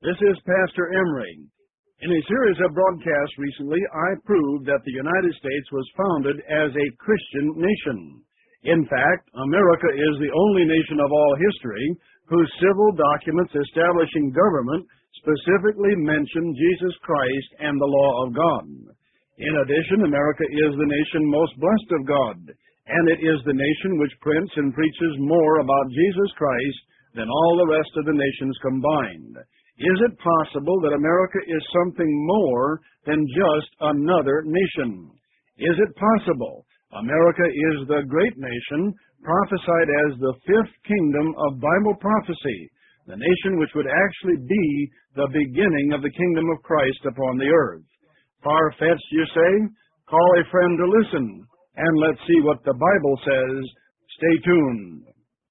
This is Pastor Emery. In a series of broadcasts recently, I proved that the United States was founded as a Christian nation. In fact, America is the only nation of all history whose civil documents establishing government specifically mention Jesus Christ and the law of God. In addition, America is the nation most blessed of God, and it is the nation which prints and preaches more about Jesus Christ than all the rest of the nations combined. Is it possible that America is something more than just another nation? Is it possible America is the great nation prophesied as the fifth kingdom of Bible prophecy, the nation which would actually be the beginning of the kingdom of Christ upon the earth? Far-fetched, you say? Call a friend to listen, and let's see what the Bible says. Stay tuned.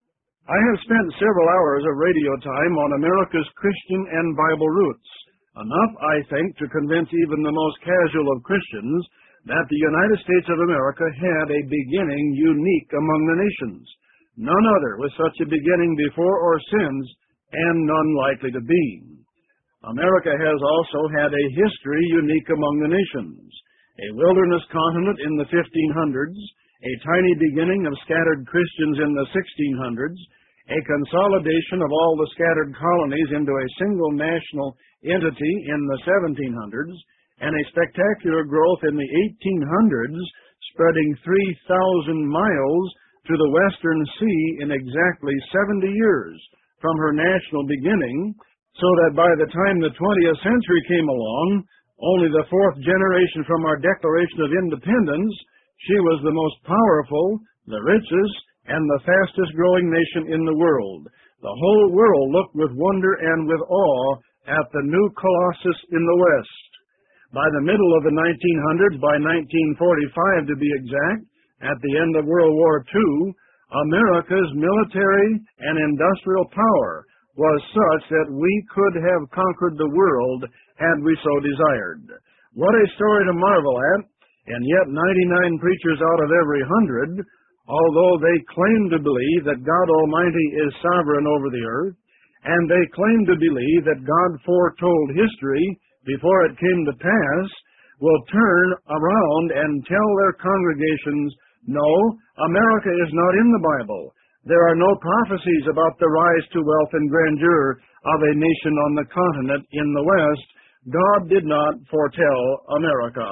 I have spent several hours of radio time on America's Christian and Bible roots, enough, I think, to convince even the most casual of Christians that the United States of America had a beginning unique among the nations, none other with such a beginning before or since, and none likely to be. America has also had a history unique among the nations, a wilderness continent in the 1500s, a tiny beginning of scattered Christians in the 1600s, a consolidation of all the scattered colonies into a single national entity in the 1700s, and a spectacular growth in the 1800s, spreading 3,000 miles to the Western Sea in exactly 70 years from her national beginning, so that by the time the 20th century came along, only the fourth generation from our Declaration of Independence, she was the most powerful, the richest, and the fastest-growing nation in the world. The whole world looked with wonder and with awe at the new Colossus in the West. By the middle of the 1900s, by 1945 to be exact, at the end of World War II, America's military and industrial power was such that we could have conquered the world had we so desired. What a story to marvel at! And yet 99 preachers out of every 100, although they claim to believe that God Almighty is sovereign over the earth, and they claim to believe that God foretold history before it came to pass, will turn around and tell their congregations, no, America is not in the Bible. There are no prophecies about the rise to wealth and grandeur of a nation on the continent in the West. God did not foretell America.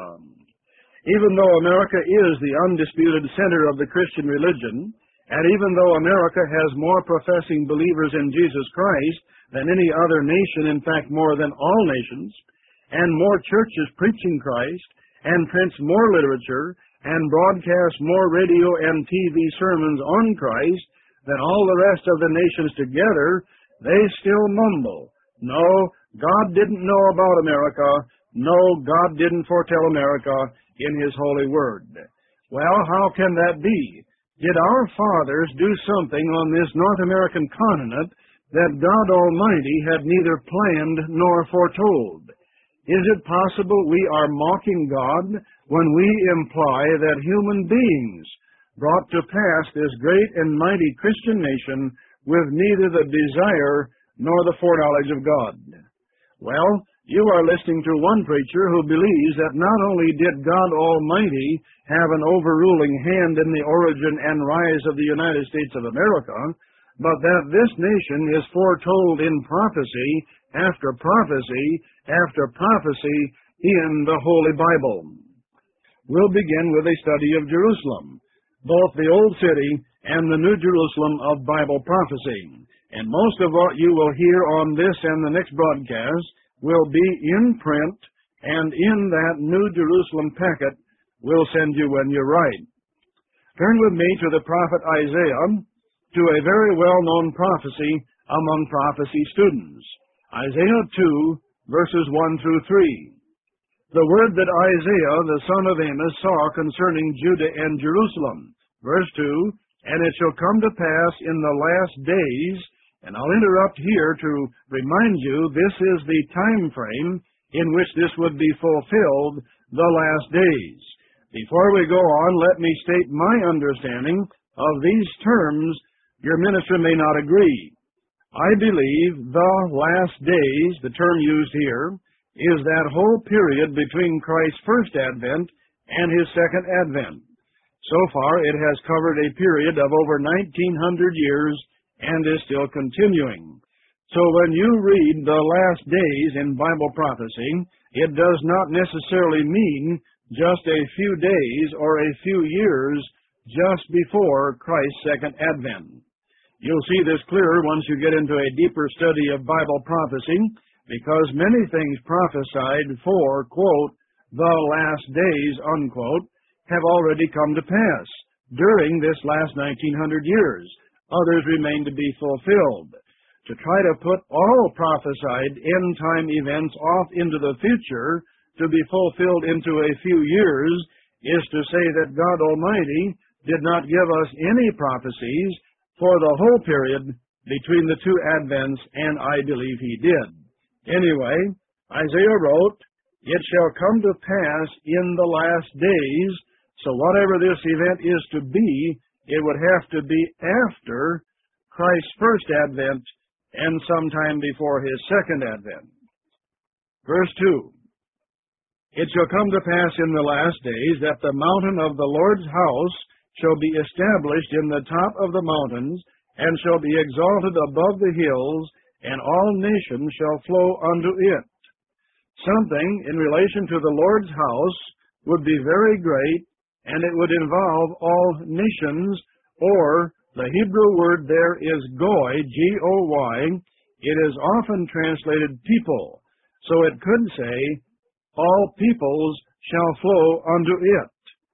Even though America is the undisputed center of the Christian religion, and even though America has more professing believers in Jesus Christ than any other nation, in fact more than all nations, and more churches preaching Christ, and prints more literature, and broadcasts more radio and TV sermons on Christ than all the rest of the nations together, they still mumble, no, God didn't know about America. No, God didn't foretell America in His holy word. Well, how can that be? Did our fathers do something on this North American continent that God Almighty had neither planned nor foretold? Is it possible we are mocking God when we imply that human beings brought to pass this great and mighty Christian nation with neither the desire nor the foreknowledge of God? Well, you are listening to one preacher who believes that not only did God Almighty have an overruling hand in the origin and rise of the United States of America, but that this nation is foretold in prophecy after prophecy after prophecy in the Holy Bible. We'll begin with a study of Jerusalem, both the Old City and the New Jerusalem of Bible prophecy. And most of what you will hear on this and the next broadcast will be in print, and in that New Jerusalem packet we'll send you when you write. Turn with me to the prophet Isaiah, to a very well-known prophecy among prophecy students. Isaiah 2, verses 1 through 3. The word that Isaiah, the son of Amos, saw concerning Judah and Jerusalem. Verse 2, and it shall come to pass in the last days. And I'll interrupt here to remind you this is the time frame in which this would be fulfilled, the last days. Before we go on, let me state my understanding of these terms. Your minister may not agree. I believe the last days, the term used here, is that whole period between Christ's first advent and his second advent. So far, it has covered a period of over 1,900 years and is still continuing. So when you read the last days in Bible prophecy, it does not necessarily mean just a few days or a few years just before Christ's second advent. You'll see this clearer once you get into a deeper study of Bible prophecy, because many things prophesied for, quote, the last days, unquote, have already come to pass during this last 1,900 years. Others remain to be fulfilled. To try to put all prophesied end-time events off into the future to be fulfilled into a few years is to say that God Almighty did not give us any prophecies for the whole period between the two advents, and I believe he did. Anyway, Isaiah wrote, "It shall come to pass in the last days," so whatever this event is to be, it would have to be after Christ's first advent and sometime before his second advent. Verse 2, "It shall come to pass in the last days that the mountain of the Lord's house shall be established in the top of the mountains, and shall be exalted above the hills, and all nations shall flow unto it." Something in relation to the Lord's house would be very great, and it would involve all nations, or the Hebrew word there is goy, G-O-Y. It is often translated people, so it could say, all peoples shall flow unto it.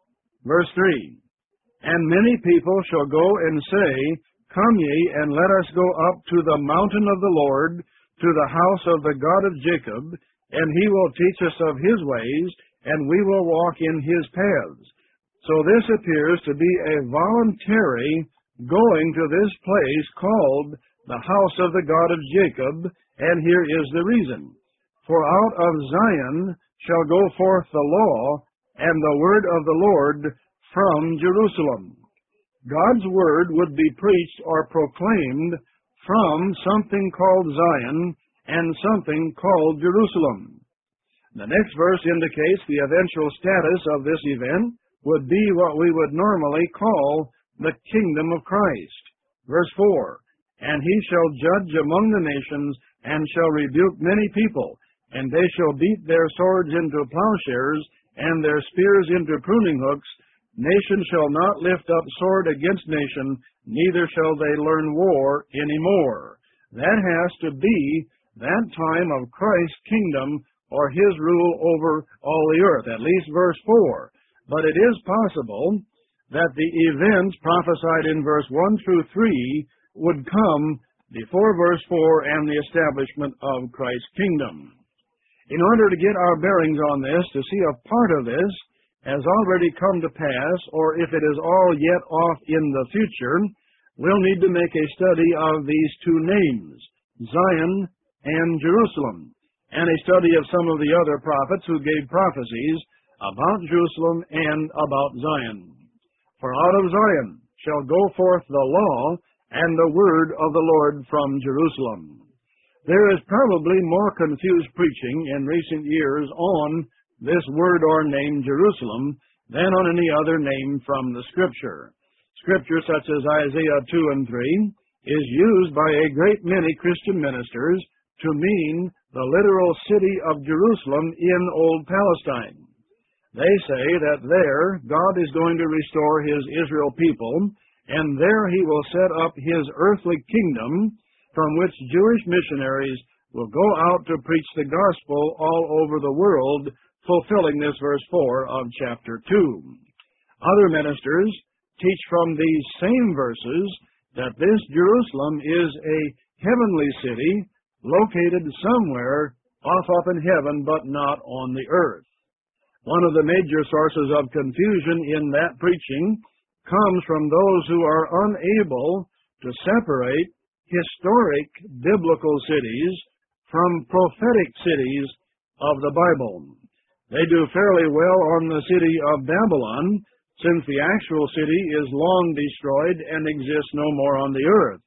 Verse 3, "And many people shall go and say, Come ye, and let us go up to the mountain of the Lord, to the house of the God of Jacob, and he will teach us of his ways, and we will walk in his paths." So this appears to be a voluntary going to this place called the house of the God of Jacob, and here is the reason. "For out of Zion shall go forth the law, and the word of the Lord from Jerusalem." God's word would be preached or proclaimed from something called Zion and something called Jerusalem. The next verse indicates the eventual status of this event would be what we would normally call the kingdom of Christ. Verse 4, "And he shall judge among the nations, and shall rebuke many people, and they shall beat their swords into plowshares, and their spears into pruning hooks. Nation shall not lift up sword against nation, neither shall they learn war any more." That has to be that time of Christ's kingdom or his rule over all the earth, at least verse 4. But it is possible that the events prophesied in verse 1 through 3 would come before verse 4 and the establishment of Christ's kingdom. In order to get our bearings on this, to see if part of this has already come to pass, or if it is all yet off in the future, we'll need to make a study of these two names, Zion and Jerusalem, and a study of some of the other prophets who gave prophecies about Jerusalem and about Zion. "For out of Zion shall go forth the law and the word of the Lord from Jerusalem." There is probably more confused preaching in recent years on this word or name Jerusalem than on any other name from the Scripture. Scripture such as Isaiah 2 and 3 is used by a great many Christian ministers to mean the literal city of Jerusalem in Old Palestine. They say that there God is going to restore his Israel people, and there he will set up his earthly kingdom, from which Jewish missionaries will go out to preach the gospel all over the world, fulfilling this verse 4 of chapter 2. Other ministers teach from these same verses that this Jerusalem is a heavenly city located somewhere off up in heaven, but not on the earth. One of the major sources of confusion in that preaching comes from those who are unable to separate historic biblical cities from prophetic cities of the Bible. They do fairly well on the city of Babylon, since the actual city is long destroyed and exists no more on the earth.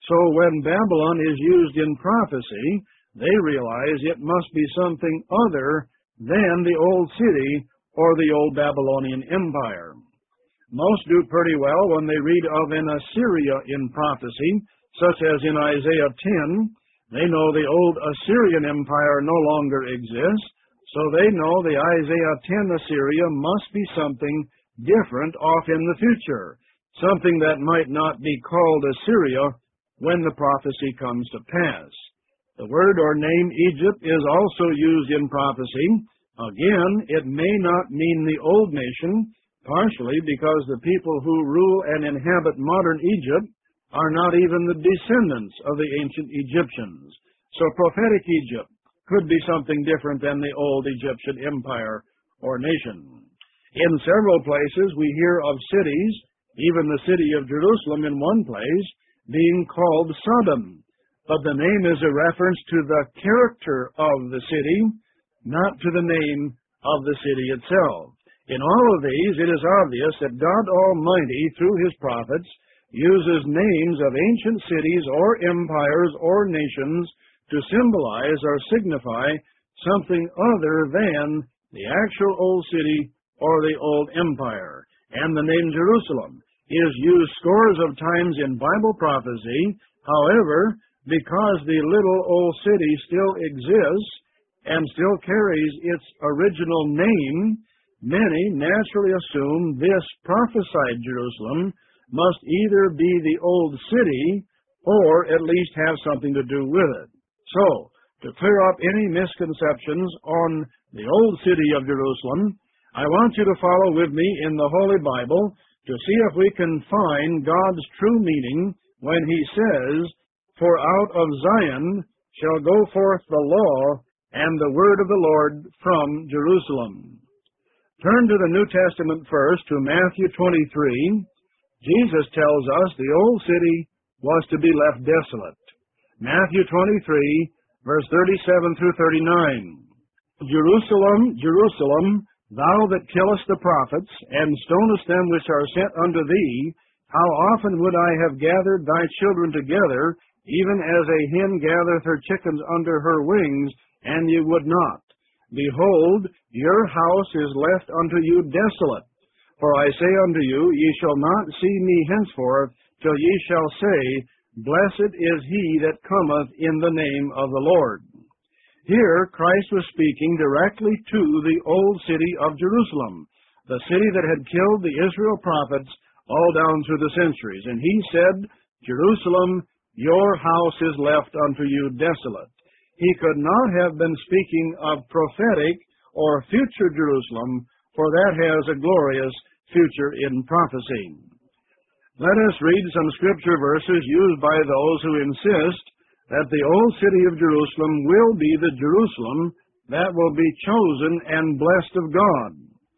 So when Babylon is used in prophecy, they realize it must be something other than the old city or the old Babylonian Empire. Most do pretty well when they read of an Assyria in prophecy, such as in Isaiah 10. They know the old Assyrian Empire no longer exists, so they know the Isaiah 10 Assyria must be something different off in the future, something that might not be called Assyria when the prophecy comes to pass. The word or name Egypt is also used in prophecy. Again, it may not mean the old nation, partially because the people who rule and inhabit modern Egypt are not even the descendants of the ancient Egyptians. So prophetic Egypt could be something different than the old Egyptian empire or nation. In several places we hear of cities, even the city of Jerusalem in one place, being called Sodom. But the name is a reference to the character of the city, not to the name of the city itself. In all of these, it is obvious that God Almighty, through His prophets, uses names of ancient cities or empires or nations to symbolize or signify something other than the actual old city or the old empire. And the name Jerusalem is used scores of times in Bible prophecy. However, because the little old city still exists and still carries its original name, many naturally assume this prophesied Jerusalem must either be the old city or at least have something to do with it. So, to clear up any misconceptions on the old city of Jerusalem, I want you to follow with me in the Holy Bible to see if we can find God's true meaning when He says, "For out of Zion shall go forth the law and the word of the Lord from Jerusalem." Turn to the New Testament first, to Matthew 23. Jesus tells us the old city was to be left desolate. Matthew 23, verse 37 through 39. "Jerusalem, Jerusalem, thou that killest the prophets, and stonest them which are sent unto thee, how often would I have gathered thy children together, even as a hen gathereth her chickens under her wings, and ye would not. Behold, your house is left unto you desolate. For I say unto you, ye shall not see me henceforth, till ye shall say, Blessed is he that cometh in the name of the Lord." Here, Christ was speaking directly to the old city of Jerusalem, the city that had killed the Israel prophets all down through the centuries. And He said, "Jerusalem, your house is left unto you desolate." He could not have been speaking of prophetic or future Jerusalem, for that has a glorious future in prophecy. Let us read some scripture verses used by those who insist that the old city of Jerusalem will be the Jerusalem that will be chosen and blessed of God.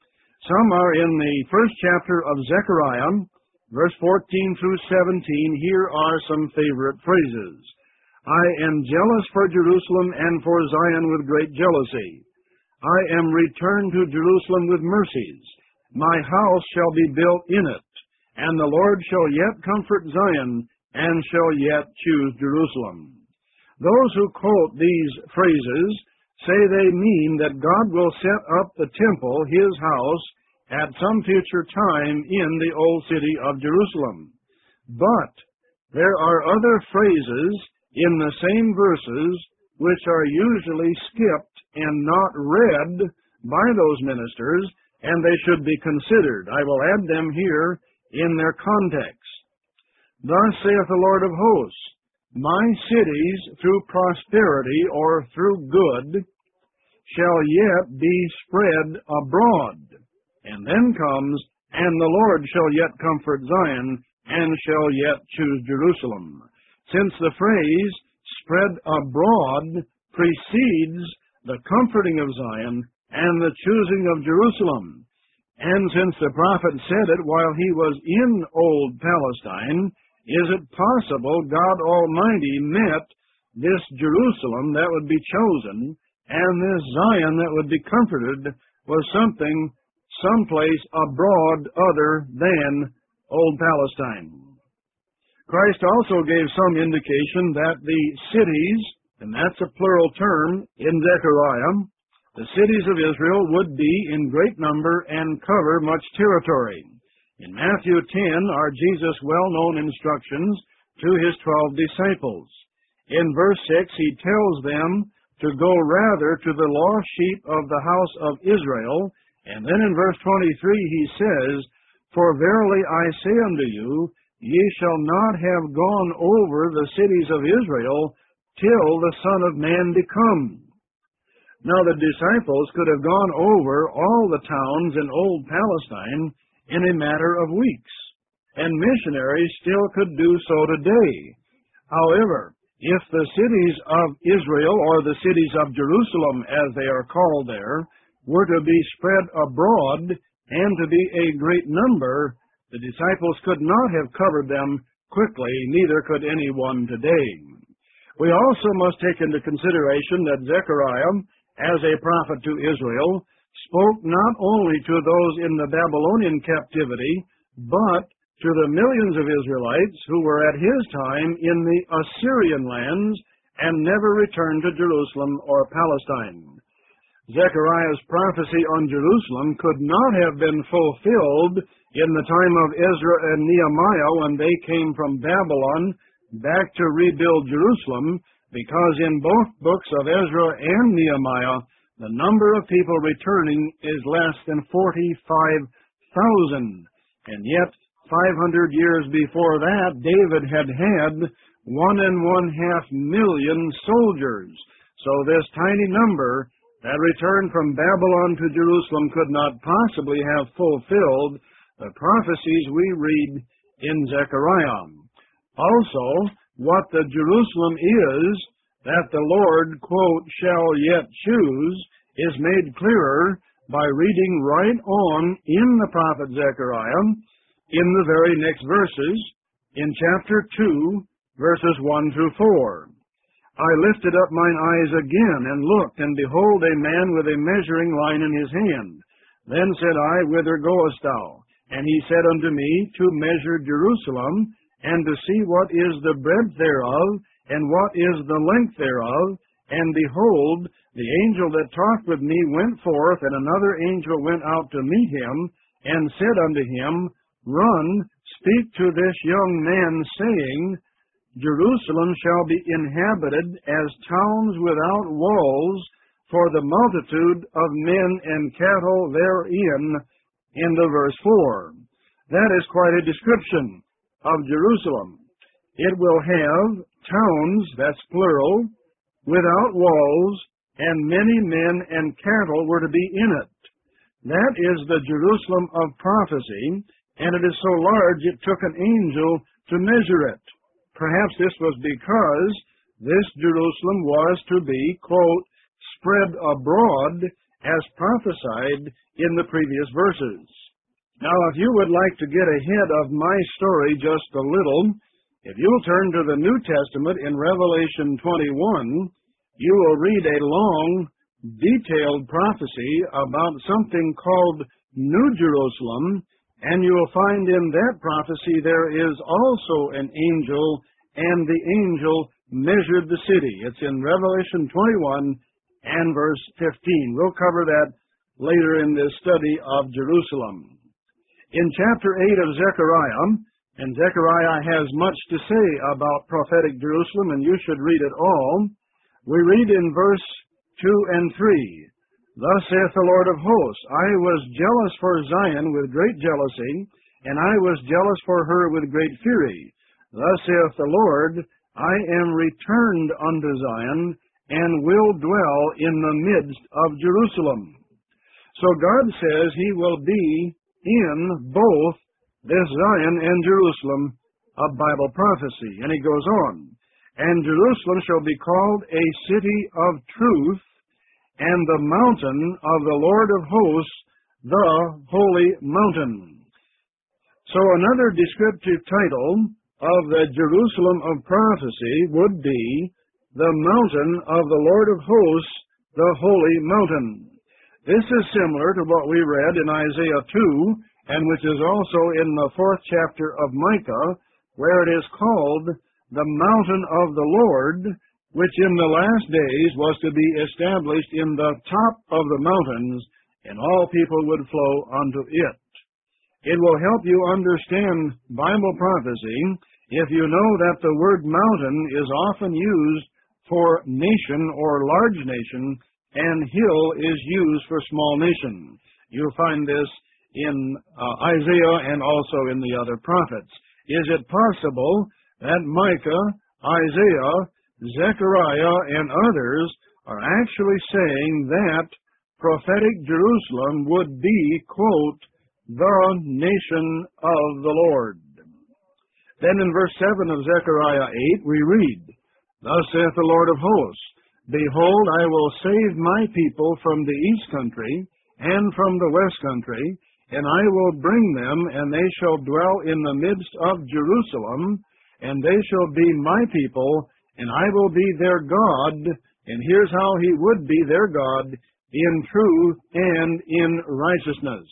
Some are in the first chapter of Zechariah, verse 14 through 17. Here are some favorite phrases. "I am jealous for Jerusalem and for Zion with great jealousy. I am returned to Jerusalem with mercies. My house shall be built in it, and the Lord shall yet comfort Zion, and shall yet choose Jerusalem." Those who quote these phrases say they mean that God will set up the temple, His house, at some future time in the old city of Jerusalem. But there are other phrases in the same verses which are usually skipped and not read by those ministers, and they should be considered. I will add them here in their context. "Thus saith the Lord of hosts, My cities through prosperity or through good shall yet be spread abroad." And then comes, "And the Lord shall yet comfort Zion, and shall yet choose Jerusalem." Since the phrase "spread abroad" precedes the comforting of Zion and the choosing of Jerusalem, and since the prophet said it while he was in old Palestine, is it possible God Almighty meant this Jerusalem that would be chosen and this Zion that would be comforted was something someplace abroad other than old Palestine? Christ also gave some indication that the cities, and that's a plural term in Zechariah, the cities of Israel would be in great number and cover much territory. In Matthew 10 are Jesus' well-known instructions to his 12 disciples. In verse 6, he tells them to go rather to the lost sheep of the house of Israel. And then in verse 23 he says, For verily I say unto you, ye shall not have gone over the cities of Israel till the Son of Man be come. Now the disciples could have gone over all the towns in old Palestine in a matter of weeks, and missionaries still could do so today. However, if the cities of Israel, or the cities of Jerusalem as they are called there, were to be spread abroad and to be a great number, the disciples could not have covered them quickly, neither could anyone today. We also must take into consideration that Zechariah, as a prophet to Israel, spoke not only to those in the Babylonian captivity, but to the millions of Israelites who were at his time in the Assyrian lands and never returned to Jerusalem or Palestine. Zechariah's prophecy on Jerusalem could not have been fulfilled in the time of Ezra and Nehemiah when they came from Babylon back to rebuild Jerusalem, because in both books of Ezra and Nehemiah, the number of people returning is less than 45,000. And yet, 500 years before that, David had 1.5 million soldiers. So this tiny number that returned from Babylon to Jerusalem could not possibly have fulfilled the prophecies we read in Zechariah. Also, what the Jerusalem is that the Lord, quote, shall yet choose, is made clearer by reading right on in the prophet Zechariah, in the very next verses, in chapter 2, verses 1 through 4. I lifted up mine eyes again, and looked, and behold, a man with a measuring line in his hand. Then said I, Whither goest thou? And he said unto me, To measure Jerusalem, and to see what is the breadth thereof, and what is the length thereof. And behold, the angel that talked with me went forth, and another angel went out to meet him, and said unto him, Run, speak to this young man, saying, Jerusalem shall be inhabited as towns without walls, for the multitude of men and cattle therein. End of verse 4. That is quite a description of Jerusalem. It will have towns, that's plural, without walls, and many men and cattle were to be in it. That is the Jerusalem of prophecy, and it is so large it took an angel to measure it. Perhaps this was because this Jerusalem was to be, quote, spread abroad as prophesied in the previous verses. Now, if you would like to get ahead of my story just a little, if you'll turn to the New Testament in Revelation 21, you will read a long, detailed prophecy about something called New Jerusalem, and you will find in that prophecy there is also an angel, and the angel measured the city. It's in Revelation 21 and verse 15. We'll cover that later in this study of Jerusalem. In chapter 8 of Zechariah, and Zechariah has much to say about prophetic Jerusalem, and you should read it all, we read in verse 2 and 3, Thus saith the Lord of hosts, I was jealous for Zion with great jealousy, and I was jealous for her with great fury. Thus saith the Lord, I am returned unto Zion, and will dwell in the midst of Jerusalem. So God says he will be in both this Zion and Jerusalem of Bible prophecy. And he goes on, And Jerusalem shall be called a city of truth, and the mountain of the Lord of hosts, the holy mountain. So another descriptive title of the Jerusalem of prophecy would be the mountain of the Lord of hosts, the holy mountain. This is similar to what we read in Isaiah 2, and which is also in the 4th chapter of Micah, where it is called the mountain of the Lord, which in the last days was to be established in the top of the mountains, and all people would flow unto it. It will help you understand Bible prophecy if you know that the word mountain is often used for nation or large nation, and hill is used for small nation. You'll find this in Isaiah and also in the other prophets. Is it possible that Micah, Isaiah, Zechariah, and others are actually saying that prophetic Jerusalem would be, quote, the nation of the Lord? Then in verse 7 of Zechariah 8 we read, Thus saith the Lord of hosts, Behold, I will save my people from the east country and from the west country, and I will bring them, and they shall dwell in the midst of Jerusalem, and they shall be my people, and I will be their God. And here's how he would be their God, in truth and in righteousness.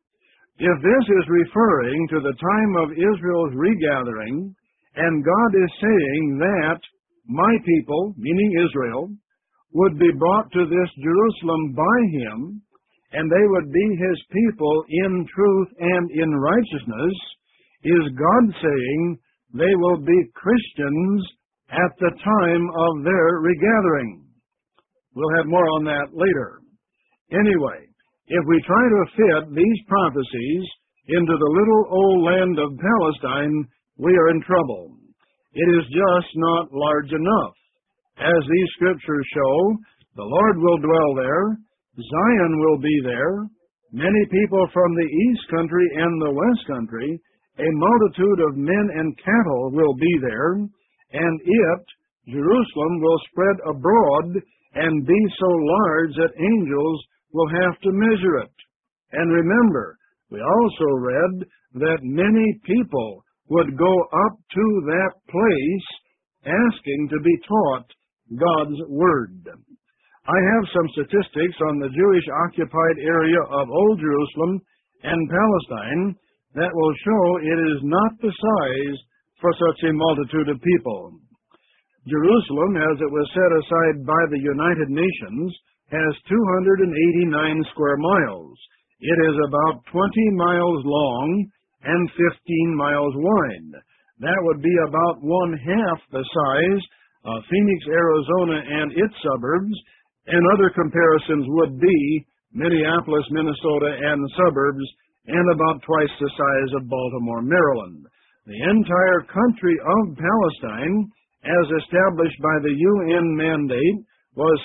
If this is referring to the time of Israel's regathering, and God is saying that my people, meaning Israel, would be brought to this Jerusalem by him, and they would be his people in truth and in righteousness, is God saying they will be Christians at the time of their regathering. We'll have more on that later. Anyway, if we try to fit these prophecies into the little old land of Palestine, we are in trouble. It is just not large enough. As these scriptures show, the Lord will dwell there, Zion will be there, many people from the east country and the west country, a multitude of men and cattle will be there, and it, Jerusalem, will spread abroad and be so large that angels will have to measure it. And remember, we also read that many people would go up to that place asking to be taught God's Word. I have some statistics on the Jewish-occupied area of Old Jerusalem and Palestine that will show it is not the size for such a multitude of people. Jerusalem, as it was set aside by the United Nations, has 289 square miles. It is about 20 miles long and 15 miles wide. That would be about one-half the size of Phoenix, Arizona, and its suburbs, and other comparisons would be Minneapolis, Minnesota, and the suburbs, and about twice the size of Baltimore, Maryland. The entire country of Palestine, as established by the UN mandate, was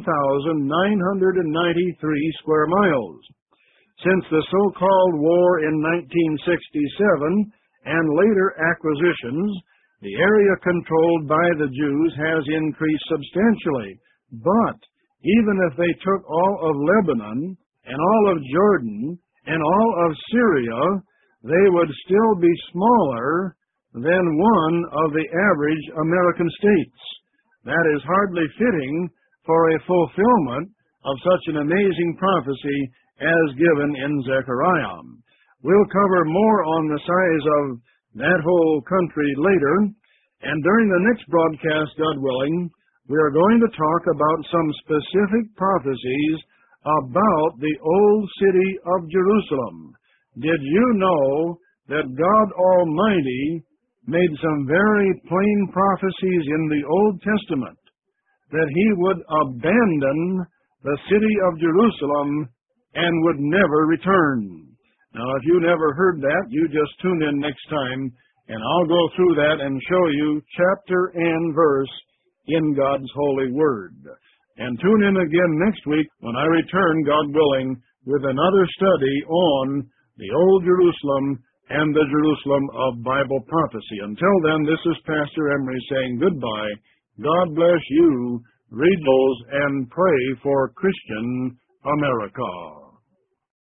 7,993 square miles. Since the so-called war in 1967 and later acquisitions, the area controlled by the Jews has increased substantially. But even if they took all of Lebanon and all of Jordan and all of Syria, they would still be smaller than one of the average American states. That is hardly fitting for a fulfillment of such an amazing prophecy as given in Zechariah. We'll cover more on the size of that whole country later, and during the next broadcast, God willing, we are going to talk about some specific prophecies about the old city of Jerusalem. Did you know that God Almighty made some very plain prophecies in the Old Testament that he would abandon the city of Jerusalem and would never return? Now, if you never heard that, you just tune in next time, and I'll go through that and show you chapter and verse in God's holy word. And tune in again next week when I return, God willing, with another study on the Old Jerusalem and the Jerusalem of Bible prophecy. Until then, this is Pastor Emery saying goodbye. God bless you. Read those and pray for Christian America.